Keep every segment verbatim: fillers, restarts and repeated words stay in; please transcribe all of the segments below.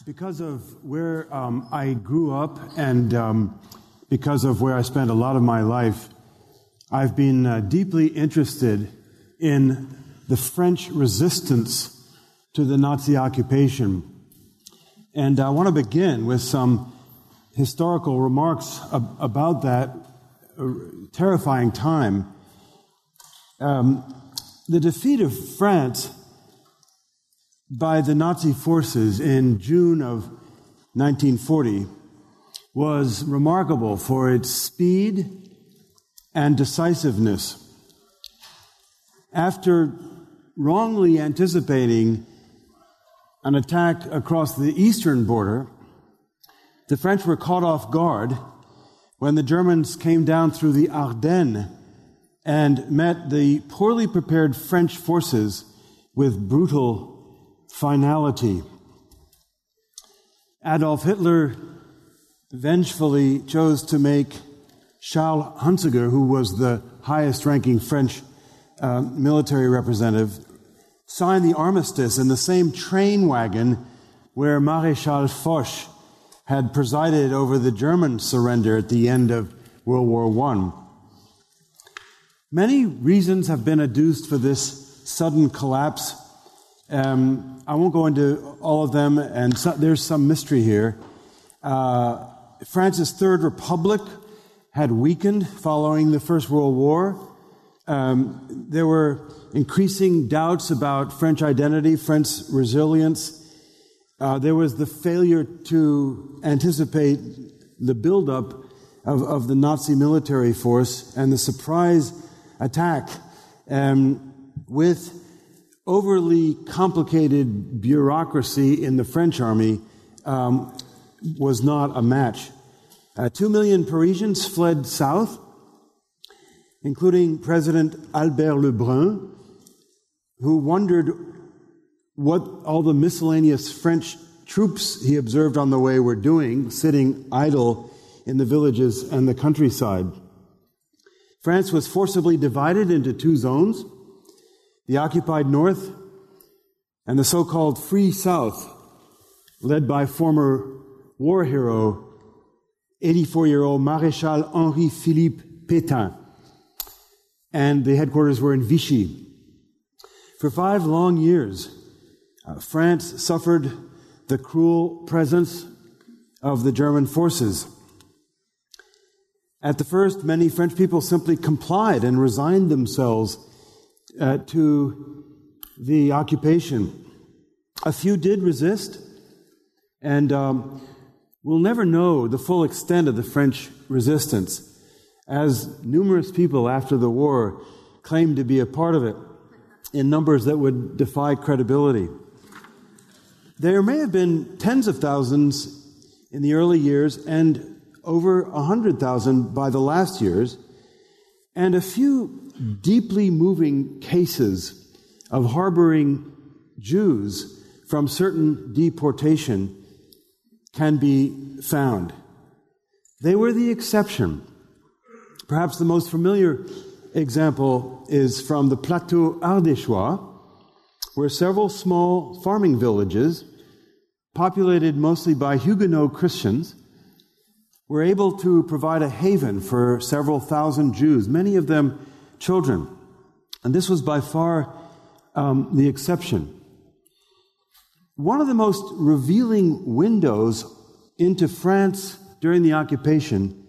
Because of where um, I grew up and um, because of where I spent a lot of my life, I've been uh, deeply interested in the French resistance to the Nazi occupation. And I want to begin with some historical remarks ab- about that uh, terrifying time. Um, the defeat of France by the Nazi forces in June of nineteen forty was remarkable for its speed and decisiveness. After wrongly anticipating an attack across the eastern border, the French were caught off guard when the Germans came down through the Ardennes and met the poorly prepared French forces with brutal finality. Adolf Hitler vengefully chose to make Charles Hunziker, who was the highest-ranking French uh, military representative, sign the armistice in the same train wagon where Maréchal Foch had presided over the German surrender at the end of World War One. Many reasons have been adduced for this sudden collapse. Um, I won't go into all of them, and so, there's some mystery here. Uh, France's Third Republic had weakened following the First World War. Um, there were increasing doubts about French identity, French resilience. Uh, there was the failure to anticipate the buildup of, of the Nazi military force and the surprise attack um, with overly complicated bureaucracy in the French army um, was not a match. Uh, two million Parisians fled south, including President Albert Lebrun, who wondered what all the miscellaneous French troops he observed on the way were doing, sitting idle in the villages and the countryside. France was forcibly divided into two zones: the occupied North and the so-called Free South, led by former war hero, eighty-four-year-old Maréchal Henri-Philippe Pétain. And the headquarters were in Vichy. For five long years, uh, France suffered the cruel presence of the German forces. At the first, many French people simply complied and resigned themselves uh, to the occupation. A few did resist, and um, we'll never know the full extent of the French resistance, as numerous people after the war claimed to be a part of it in numbers that would defy credibility. There may have been tens of thousands in the early years and over one hundred thousand by the last years, and a few deeply moving cases of harboring Jews from certain deportation can be found. They were the exception. Perhaps the most familiar example is from the Plateau Ardéchois, where several small farming villages, populated mostly by Huguenot Christians, were able to provide a haven for several thousand Jews, many of them children. And this was by far um, the exception. One of the most revealing windows into France during the occupation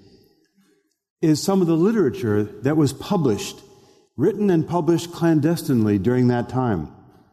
is some of the literature that was published, written and published clandestinely during that time.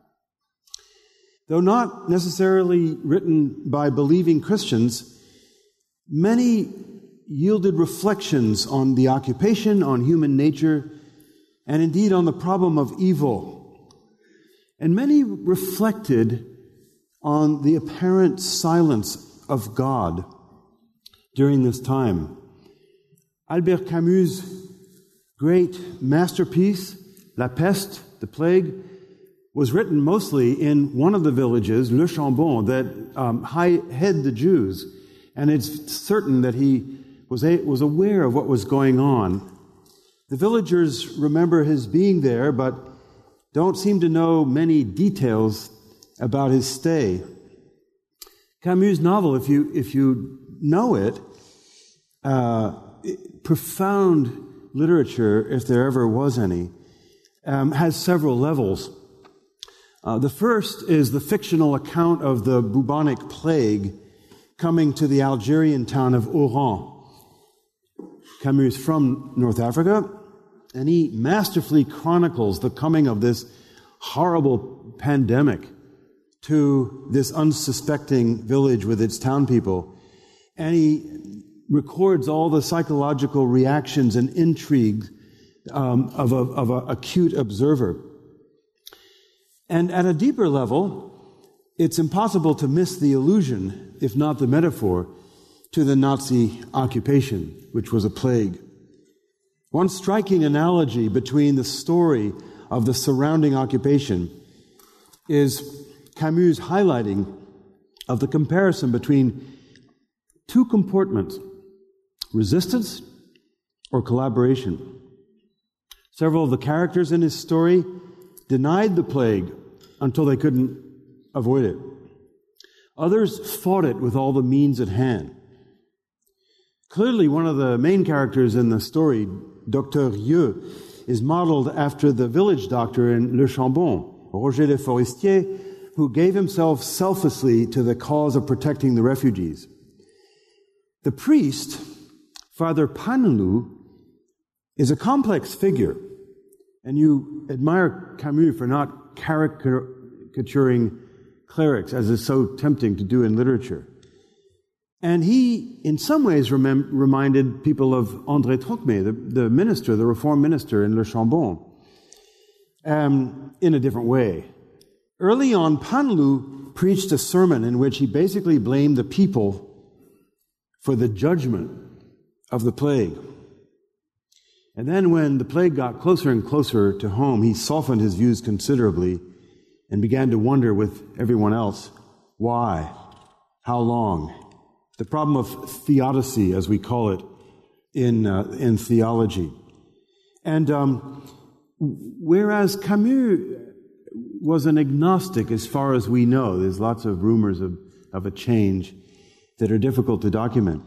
Though not necessarily written by believing Christians, many yielded reflections on the occupation, on human nature, and indeed on the problem of evil. And many reflected on the apparent silence of God during this time. Albert Camus' great masterpiece, La Peste, The Plague, was written mostly in one of the villages, Le Chambon, that um, hid the Jews. And it's certain that he was, a, was aware of what was going on. The villagers remember his being there, but don't seem to know many details about his stay. Camus' novel, if you if you know it, uh, profound literature, if there ever was any, um, has several levels. Uh, the first is the fictional account of the bubonic plague coming to the Algerian town of Oran. Camus is from North Africa, and he masterfully chronicles the coming of this horrible pandemic to this unsuspecting village with its town people. And he records all the psychological reactions and intrigue um, of a, of an acute observer. And at a deeper level, it's impossible to miss the allusion, if not the metaphor, to the Nazi occupation, which was a plague. One striking analogy between the story of the surrounding occupation is Camus' highlighting of the comparison between two comportments, resistance or collaboration. Several of the characters in his story denied the plague until they couldn't avoid it. Others fought it with all the means at hand. Clearly, one of the main characters in the story, Docteur Rieux, is modeled after the village doctor in Le Chambon, Roger Le Forestier, who gave himself selflessly to the cause of protecting the refugees. The priest, Father Paneloux, is a complex figure, and you admire Camus for not caricaturing clerics, as is so tempting to do in literature. And he, in some ways, remem- reminded people of André Trocmé, the, the minister, the reform minister in Le Chambon, um, in a different way. Early on, Paneloux preached a sermon in which he basically blamed the people for the judgment of the plague. And then when the plague got closer and closer to home, he softened his views considerably and began to wonder with everyone else, why? How long? The problem of theodicy, as we call it in uh, in theology. And um, whereas Camus was an agnostic as far as we know, there's lots of rumors of, of a change that are difficult to document.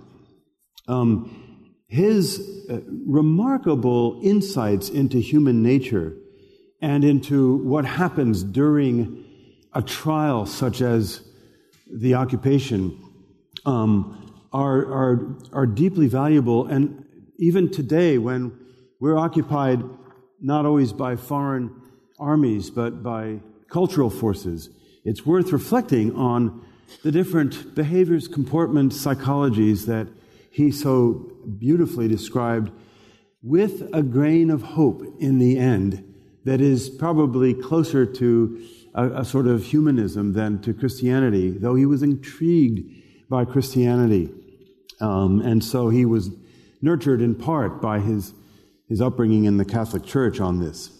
Um, his uh, remarkable insights into human nature and into what happens during a trial such as the occupation um, are, are, are deeply valuable. And even today, when we're occupied not always by foreign armies, but by cultural forces, it's worth reflecting on the different behaviors, comportments, psychologies that he so beautifully described, with a grain of hope in the end that is probably closer to a, a sort of humanism than to Christianity, though he was intrigued by Christianity. Um, and so he was nurtured in part by his, his upbringing in the Catholic Church on this.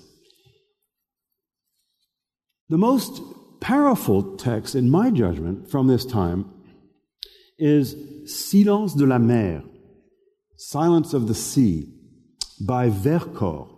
The most powerful text, in my judgment, from this time is Silence de la Mer, Silence of the Sea, by Vercors.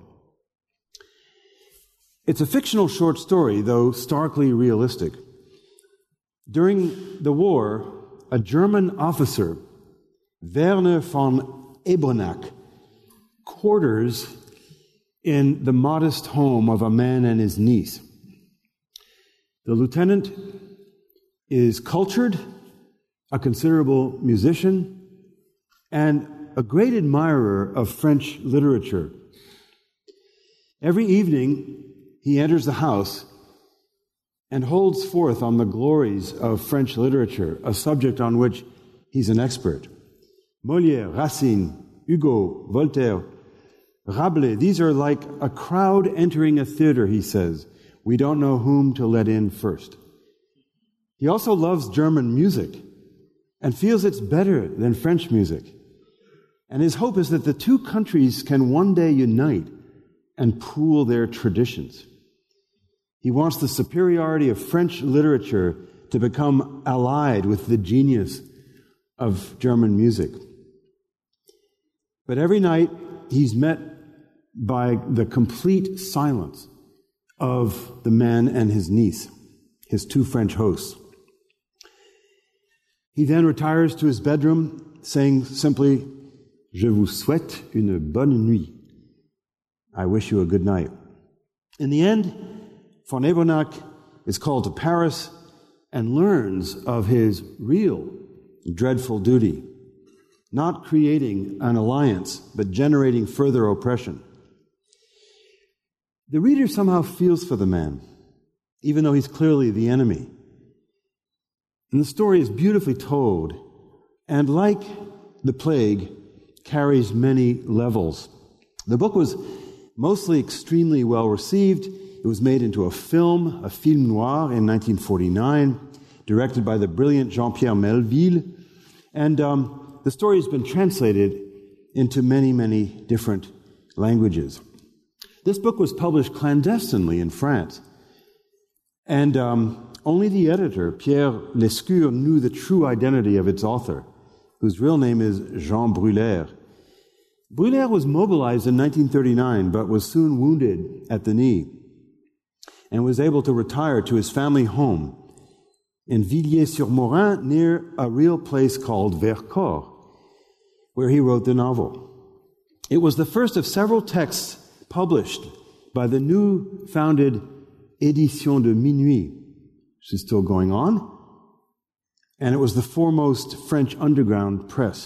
It's a fictional short story, though starkly realistic. During the war, a German officer, Werner von Ebonach, quarters in the modest home of a man and his niece. The lieutenant is cultured, a considerable musician, and a great admirer of French literature. Every evening, he enters the house and holds forth on the glories of French literature, a subject on which he's an expert. Molière, Racine, Hugo, Voltaire, Rabelais, these are like a crowd entering a theater, he says. We don't know whom to let in first. He also loves German music and feels it's better than French music. And his hope is that the two countries can one day unite and pool their traditions. He wants the superiority of French literature to become allied with the genius of German music. But every night he's met by the complete silence of the man and his niece, his two French hosts. He then retires to his bedroom, saying simply, "Je vous souhaite une bonne nuit." I wish you a good night. In the end, von Ebernack is called to Paris and learns of his real dreadful duty, not creating an alliance, but generating further oppression. The reader somehow feels for the man, even though he's clearly the enemy. And the story is beautifully told, and like the plague, carries many levels. The book was mostly extremely well received. It was made into a film, a film noir, in nineteen forty-nine, directed by the brilliant Jean-Pierre Melville. And um, the story has been translated into many, many different languages. This book was published clandestinely in France. And um, only the editor, Pierre Lescure, knew the true identity of its author, whose real name is Jean Brulaire. Brulaire was mobilized in nineteen thirty-nine, but was soon wounded at the knee and was able to retire to his family home in Villiers-sur-Morin, near a real place called Vercors, where he wrote the novel. It was the first of several texts published by the new founded Édition de Minuit, which is still going on, and it was the foremost French underground press.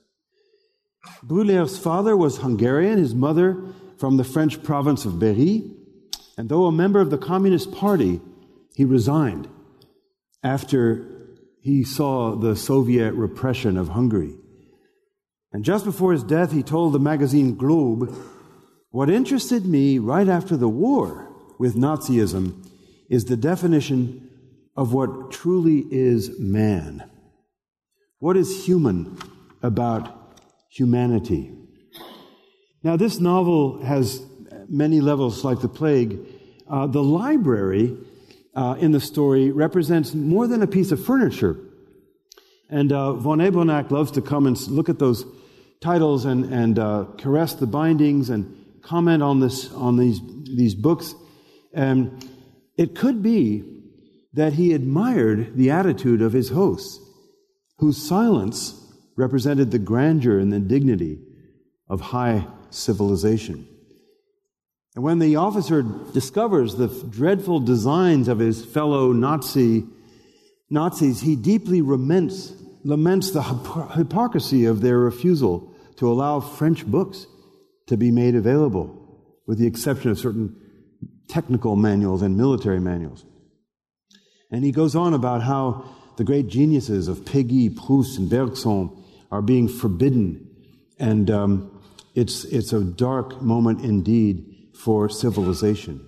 Brulaire's father was Hungarian, his mother from the French province of Berry, and though a member of the Communist Party, he resigned after he saw the Soviet repression of Hungary. And just before his death, he told the magazine Globe, "What interested me right after the war with Nazism is the definition of what truly is man. What is human about humanity?" Now, this novel has many levels like the plague. Uh, the library uh, in the story represents more than a piece of furniture. And uh, von Ebernack loves to come and look at those titles and, and uh, caress the bindings and comment on this on these, these books. And it could be that he admired the attitude of his hosts, whose silence represented the grandeur and the dignity of high civilization. And when the officer discovers the dreadful designs of his fellow Nazi Nazis, he deeply laments, laments the hypocrisy of their refusal to allow French books to be made available, with the exception of certain technical manuals and military manuals. And he goes on about how the great geniuses of Péguy, Proust, and Bergson are being forbidden. And um, it's, it's a dark moment indeed for civilization.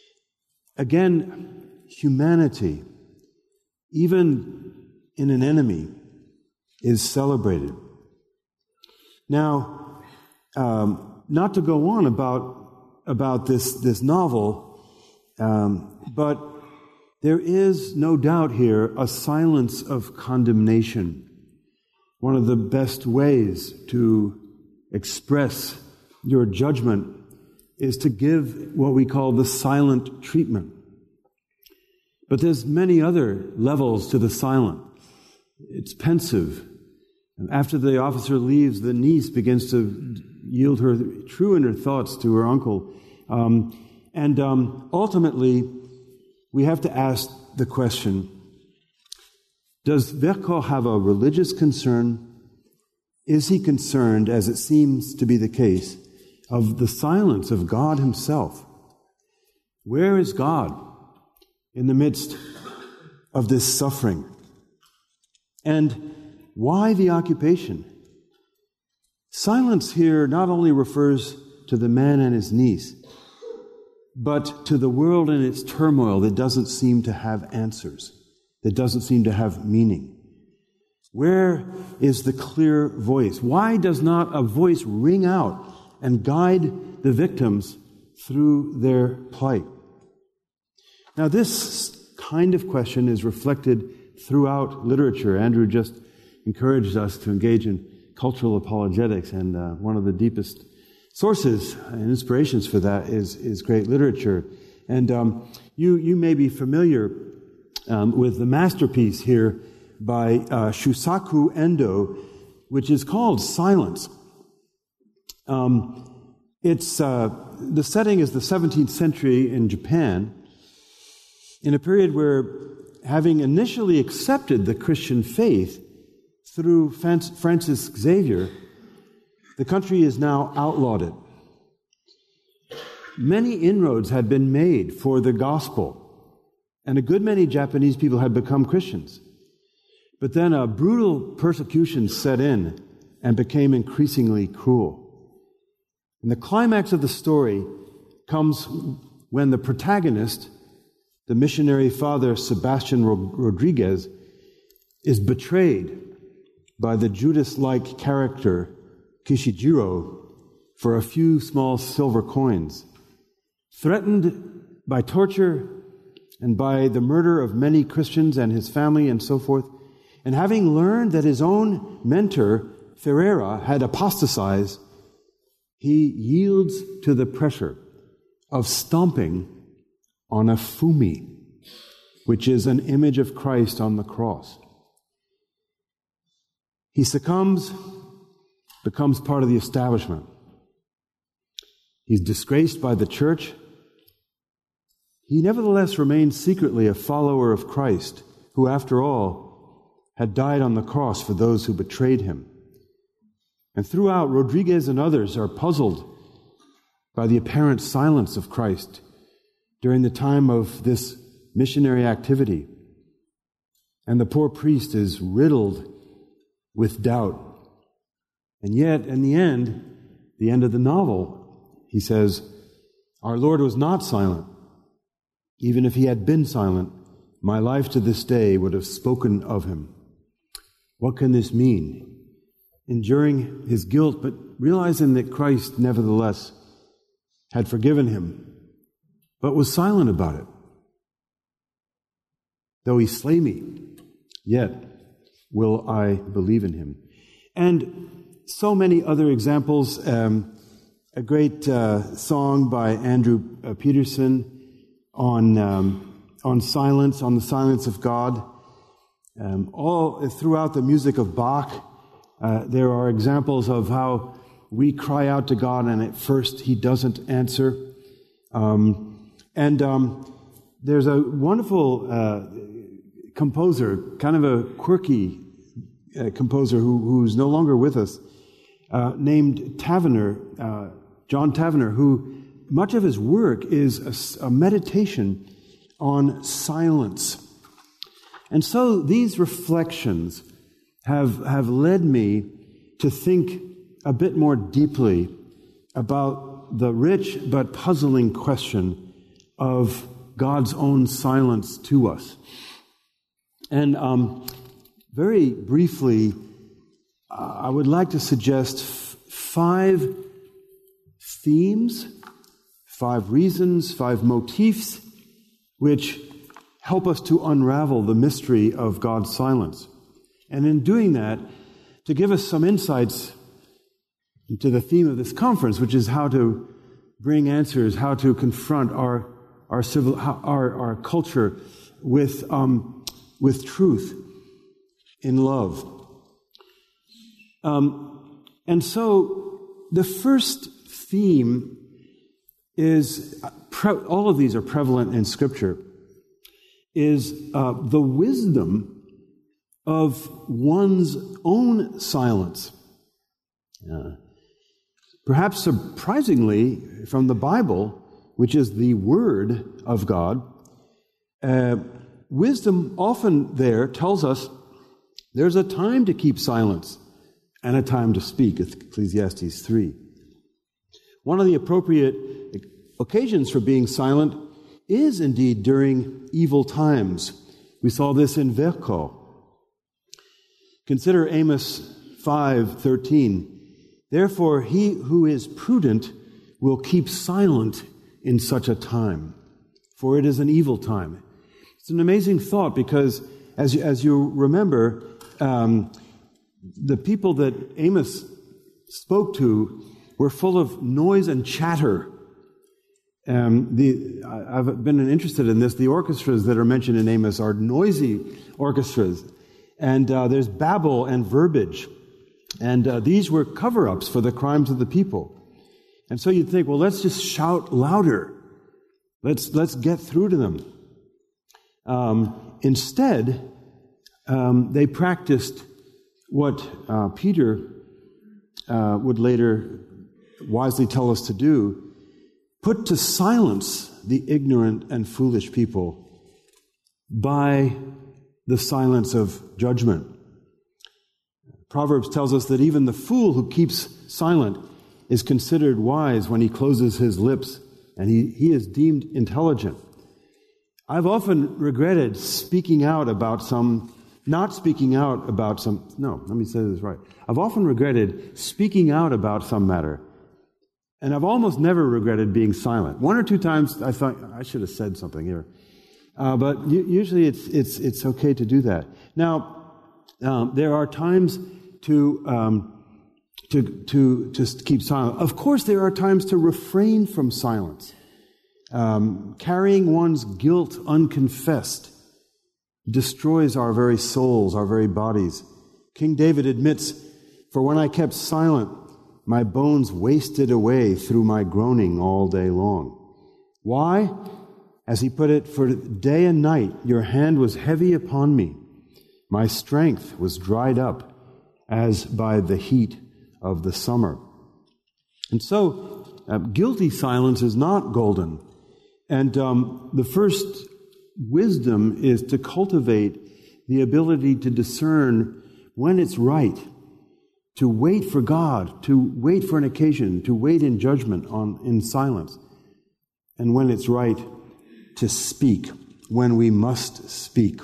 Again, humanity, even in an enemy, is celebrated. Now, um, not to go on about, about this, this novel, um, but there is no doubt here a silence of condemnation. One of the best ways to express your judgment is to give what we call the silent treatment. But there's many other levels to the silent. It's pensive. And after the officer leaves, the niece begins to yield her true inner thoughts to her uncle. Um, and um, ultimately, we have to ask the question, does Vercors have a religious concern? Is he concerned, as it seems to be the case, of the silence of God himself? Where is God in the midst of this suffering? And why the occupation? Silence here not only refers to the man and his niece, but to the world and its turmoil that doesn't seem to have answers, that doesn't seem to have meaning. Where is the clear voice? Why does not a voice ring out and guide the victims through their plight? Now, this kind of question is reflected throughout literature. Andrew just encouraged us to engage in cultural apologetics, and uh, one of the deepest sources and inspirations for that is, is great literature. And um, you, you may be familiar um, with the masterpiece here by uh, Shusaku Endo, which is called Silence. Um, it's uh, the setting is the seventeenth century in Japan, in a period where, having initially accepted the Christian faith through Francis Xavier, the country is now outlawed it. Many inroads had been made for the gospel, and a good many Japanese people had become Christians. But then a brutal persecution set in and became increasingly cruel. And the climax of the story comes when the protagonist, the missionary father Sebastian Rodriguez, is betrayed by the Judas-like character Kishijiro for a few small silver coins. Threatened by torture and by the murder of many Christians and his family and so forth, and having learned that his own mentor, Ferreira, had apostatized, he yields to the pressure of stomping on a fumi, which is an image of Christ on the cross. He succumbs, becomes part of the establishment. He's disgraced by the church. He nevertheless remains secretly a follower of Christ, who, after all, had died on the cross for those who betrayed him. And throughout, Rodriguez and others are puzzled by the apparent silence of Christ during the time of this missionary activity. And the poor priest is riddled with doubt. And yet, in the end, the end of the novel, he says, "Our Lord was not silent. Even if he had been silent, my life to this day would have spoken of him." What can this mean? Enduring his guilt, but realizing that Christ nevertheless had forgiven him, but was silent about it. "Though he slay me, yet will I believe in him." And so many other examples. Um, a great uh, song by Andrew uh, Peterson on um, on silence, on the silence of God. Um, all throughout the music of Bach, uh, there are examples of how we cry out to God, and at first He doesn't answer. Um, and um, there's a wonderful uh, composer, kind of a quirky uh, composer who, who's no longer with us, uh, named Tavener, uh, John Tavener, who much of his work is a, a meditation on silence. And so these reflections have, have led me to think a bit more deeply about the rich but puzzling question of God's own silence to us. And um, very briefly, uh, I would like to suggest f- five themes, five reasons, five motifs, which help us to unravel the mystery of God's silence. And in doing that, to give us some insights into the theme of this conference, which is how to bring answers, how to confront our our civil our our culture with um, with truth in love. Um, and so the first theme is pre- all of these are prevalent in Scripture. Is uh, the wisdom of one's own silence. Uh, perhaps surprisingly, from the Bible, which is the Word of God, uh, wisdom often there tells us there's a time to keep silence and a time to speak, Ecclesiastes three. One of the appropriate occasions for being silent is indeed during evil times. We saw this in Verco. Consider Amos five thirteen. "Therefore he who is prudent will keep silent in such a time, for it is an evil time." It's an amazing thought because, as you, as you remember, um, the people that Amos spoke to were full of noise and chatter. Um, the, I've been interested in this. The orchestras that are mentioned in Amos are noisy orchestras. And uh, there's babble and verbiage. And uh, these were cover-ups for the crimes of the people. And so you'd think, well, let's just shout louder. Let's let's get through to them. Um, instead, um, they practiced what uh, Peter uh, would later wisely tell us to do: put to silence the ignorant and foolish people by the silence of judgment. Proverbs tells us that even the fool who keeps silent is considered wise when he closes his lips, and he, he is deemed intelligent. I've often regretted speaking out about some, not speaking out about some, no, let me say this right. I've often regretted speaking out about some matter, and I've almost never regretted being silent. One or two times I thought, I should have said something here. Uh, but usually it's it's it's okay to do that. Now, um, there are times to um, to to just keep silent. Of course, there are times to refrain from silence. Um, carrying one's guilt unconfessed destroys our very souls, our very bodies. King David admits, "For when I kept silent, my bones wasted away through my groaning all day long." Why? As he put it, "For day and night your hand was heavy upon me. My strength was dried up as by the heat of the summer." And so, uh, guilty silence is not golden. And um, the first wisdom is to cultivate the ability to discern when it's right, to wait for God, to wait for an occasion, to wait in judgment on in silence, and when it's right to speak, when we must speak.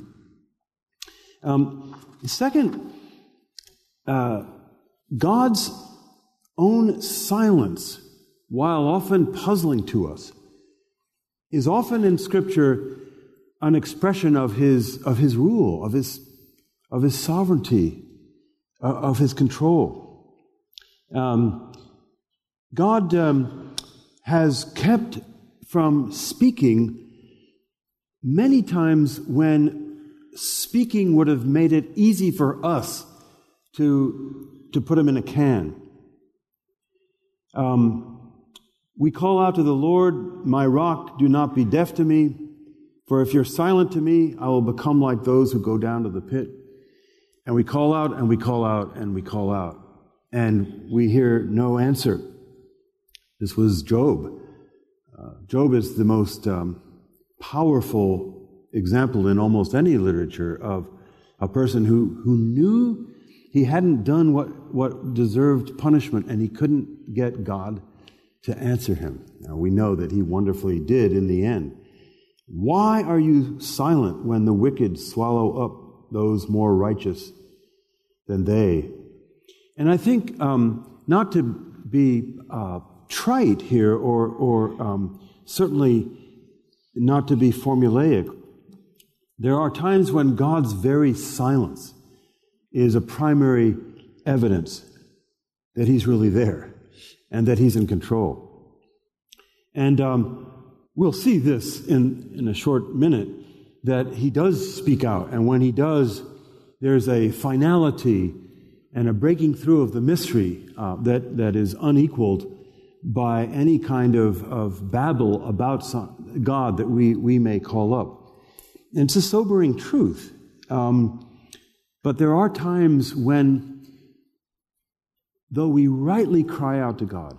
Um, second, uh, God's own silence, while often puzzling to us, is often in Scripture an expression of His of His rule, of His of His sovereignty, uh, of His control. Um, God um, has kept from speaking many times when speaking would have made it easy for us to, to put him in a can. Um, we call out to the Lord, "My rock, do not be deaf to me, for if you're silent to me, I will become like those who go down to the pit." And we call out, and we call out, and we call out, and we hear no answer. This was Job. Uh, Job is the most um, powerful example in almost any literature of a person who, who knew he hadn't done what, what deserved punishment, and he couldn't get God to answer him. Now, we know that he wonderfully did in the end. Why are you silent when the wicked swallow up those more righteous than they? And I think um, not to be uh, trite here, or, or um, certainly not to be formulaic, there are times when God's very silence is a primary evidence that He's really there and that He's in control. And um, we'll see this in, in a short minute, that He does speak out. And when He does, there's a finality and a breaking through of the mystery uh, that, that is unequaled by any kind of, of babble about some, God that we, we may call up. And it's a sobering truth. Um, but there are times when, though we rightly cry out to God,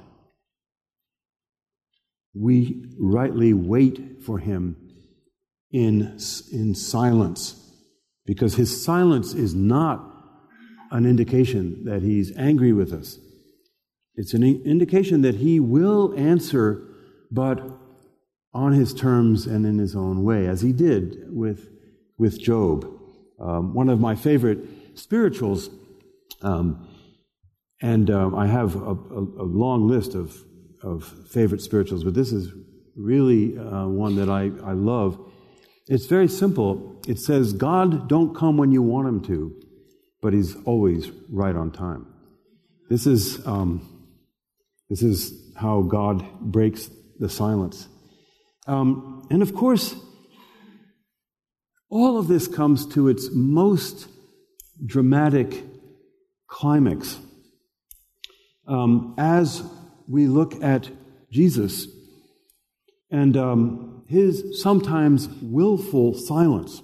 we rightly wait for Him in, in silence, because His silence is not an indication that He's angry with us. It's an indication that He will answer, but on His terms and in His own way, as He did with, with Job. Um, one of my favorite spirituals, um, and um, I have a, a, a long list of, of favorite spirituals, but this is really uh, one that I, I love. It's very simple. It says, God don't come when you want Him to, but He's always right on time. This is um, this is how God breaks the silence. Um, and of course, all of this comes to its most dramatic climax. Um, as we look at Jesus and um, his sometimes willful silence.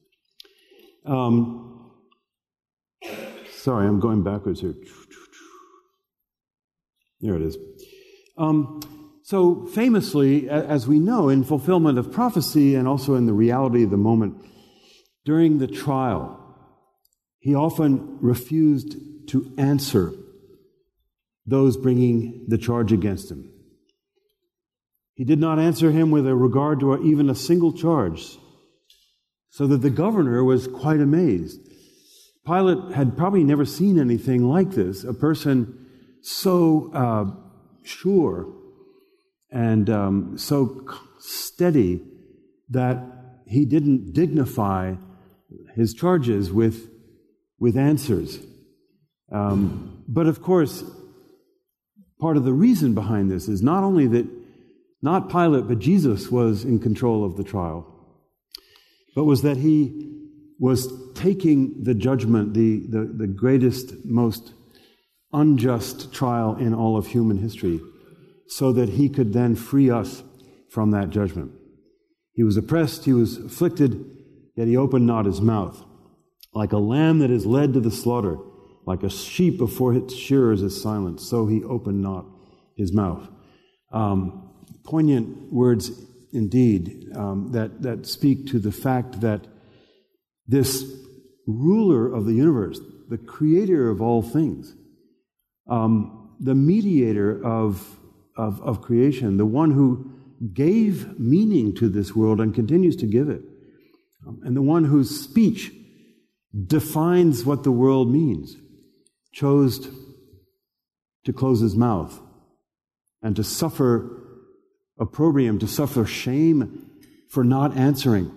Um, sorry, I'm going backwards here. There it is. Um, so famously, as we know, in fulfillment of prophecy and also in the reality of the moment, during the trial, he often refused to answer those bringing the charge against him. He did not answer him with a regard to even a single charge, so that the governor was quite amazed. Pilate had probably never seen anything like this, a person so uh, sure and um, so steady that he didn't dignify his charges with, with answers. Um, but of course, part of the reason behind this is not only that not Pilate, but Jesus was in control of the trial, but was that he was taking the judgment, the, the, the greatest, most unjust trial in all of human history, so that he could then free us from that judgment. He was oppressed, he was afflicted, yet he opened not his mouth. Like a lamb that is led to the slaughter, like a sheep before its shearers is silent, so he opened not his mouth. Um, poignant words indeed um, that, that speak to the fact that this ruler of the universe, the creator of all things, um, the mediator of, of, of creation, the one who gave meaning to this world and continues to give it, um, and the one whose speech defines what the world means, chose to close his mouth and to suffer opprobrium, to suffer shame for not answering,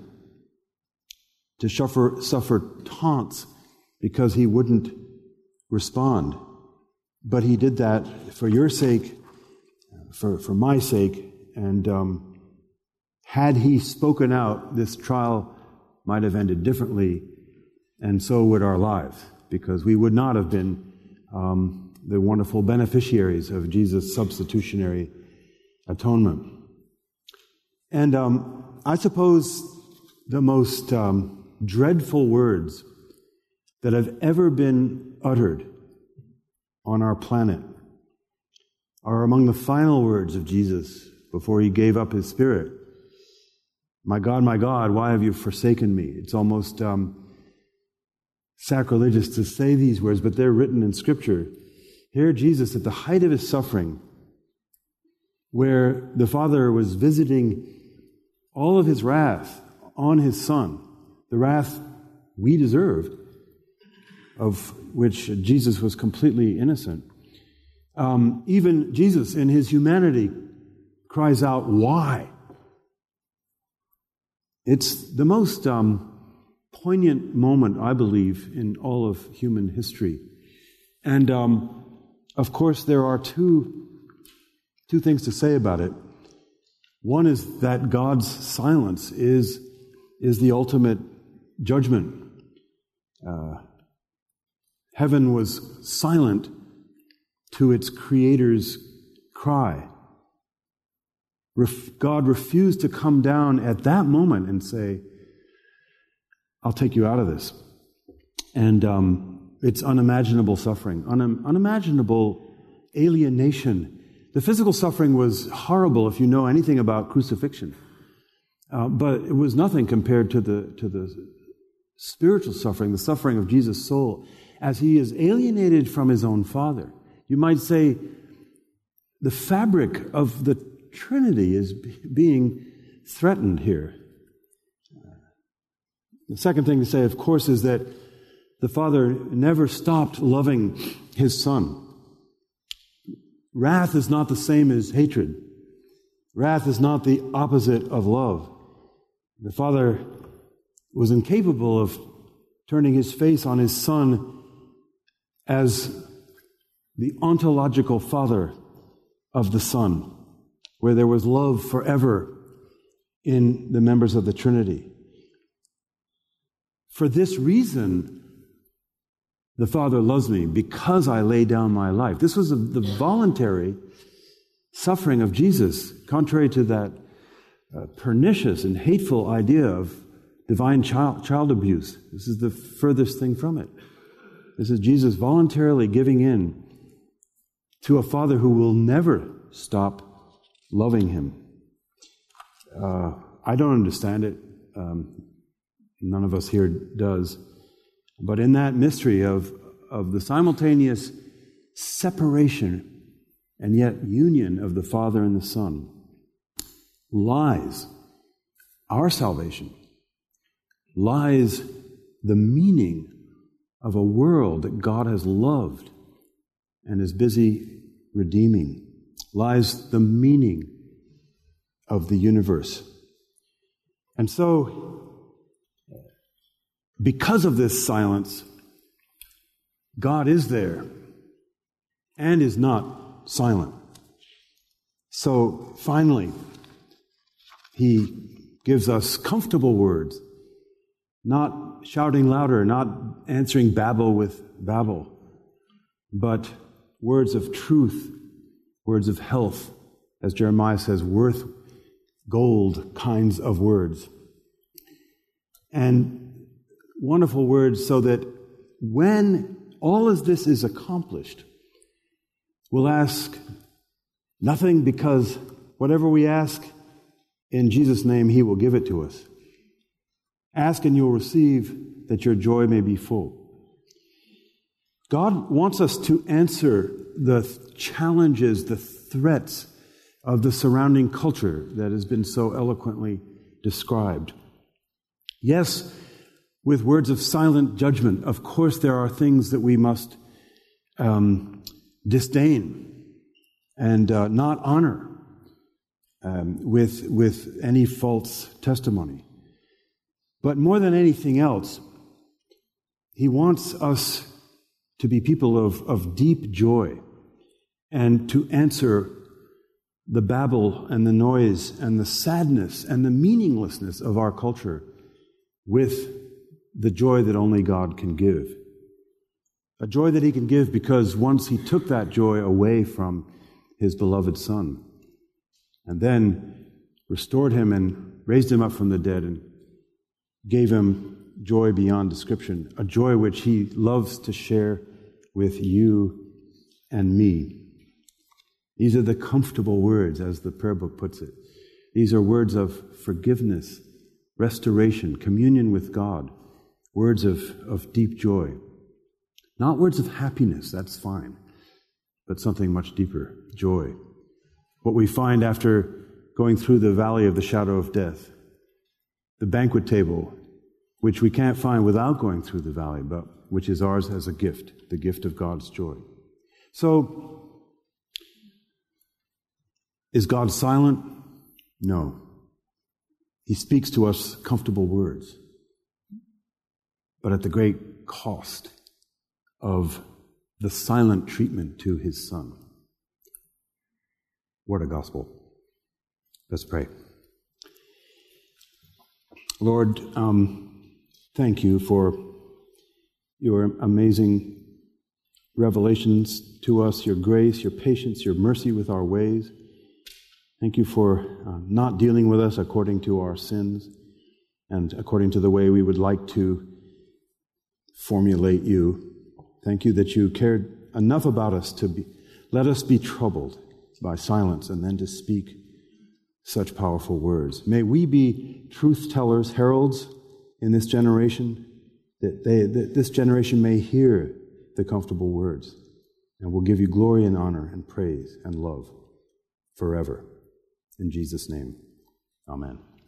to suffer, suffer taunts because he wouldn't respond. But he did that for your sake, for, for my sake, and um, had he spoken out, this trial might have ended differently, and so would our lives, because we would not have been um, the wonderful beneficiaries of Jesus' substitutionary atonement. And um, I suppose the most um, dreadful words that have ever been uttered on our planet are among the final words of Jesus before he gave up his spirit. My God, my God, why have you forsaken me? It's almost um, sacrilegious to say these words, but they're written in Scripture. Here Jesus, at the height of his suffering, where the Father was visiting all of his wrath on his Son, the wrath we deserved, of which Jesus was completely innocent. Um, even Jesus, in his humanity, cries out, "Why?" It's the most um, poignant moment, I believe, in all of human history. And, um, of course, there are two, two things to say about it. One is that God's silence is, is the ultimate judgment. Uh, heaven was silent to its Creator's cry. Ref- God refused to come down at that moment and say, "I'll take you out of this." And um, it's unimaginable suffering, un- unimaginable alienation. The physical suffering was horrible if you know anything about crucifixion. Uh, but it was nothing compared to the to the spiritual suffering, the suffering of Jesus' soul, as he is alienated from his own Father. You might say the fabric of the Trinity is b- being threatened here. The second thing to say, of course, is that the Father never stopped loving his Son. Wrath is not the same as hatred. Wrath is not the opposite of love. The Father was incapable of turning his face on his Son as the ontological Father of the Son, where there was love forever in the members of the Trinity. For this reason, the Father loves me because I lay down my life. This was a, the voluntary suffering of Jesus, contrary to that uh, pernicious and hateful idea of divine child, child abuse. This is the furthest thing from it. This is Jesus voluntarily giving in to a Father who will never stop loving him. Uh, I don't understand it. Um, none of us here does. But in that mystery of, of the simultaneous separation and yet union of the Father and the Son lies our salvation, lies the meaning of a world that God has loved and is busy redeeming, lies the meaning of the universe. And so, because of this silence, God is there and is not silent. So finally, he gives us comfortable words, not shouting louder, not answering babble with babble, but words of truth, words of health, as Jeremiah says, worth gold kinds of words. And wonderful words so that when all of this is accomplished, we'll ask nothing, because whatever we ask in Jesus' name, he will give it to us. Ask and you'll receive, that your joy may be full. God wants us to answer the challenges, the threats of the surrounding culture that has been so eloquently described. Yes, with words of silent judgment. Of course, there are things that we must um, disdain and uh, not honor um, with, with any false testimony. But more than anything else, he wants us to be people of, of deep joy and to answer the babble and the noise and the sadness and the meaninglessness of our culture with the joy that only God can give. A joy that he can give because once he took that joy away from his beloved Son and then restored him and raised him up from the dead and gave him joy beyond description, a joy which he loves to share with you and me. These are the comfortable words, as the prayer book puts it. These are words of forgiveness, restoration, communion with God, words of, of deep joy. Not words of happiness, that's fine, but something much deeper, joy. What we find after going through the valley of the shadow of death, the banquet table, which we can't find without going through the valley, but which is ours as a gift, the gift of God's joy. So, is God silent? No. He speaks to us comfortable words, but at the great cost of the silent treatment to his Son. What a gospel. Let's pray. Lord, um, thank you for your amazing revelations to us, your grace, your patience, your mercy with our ways. Thank you for uh, not dealing with us according to our sins and according to the way we would like to formulate you. Thank you that you cared enough about us to be, let us be troubled by silence and then to speak such powerful words. May we be truth tellers, heralds in this generation, that, they, that this generation may hear the comfortable words, and will give you glory and honor and praise and love forever. In Jesus' name, amen.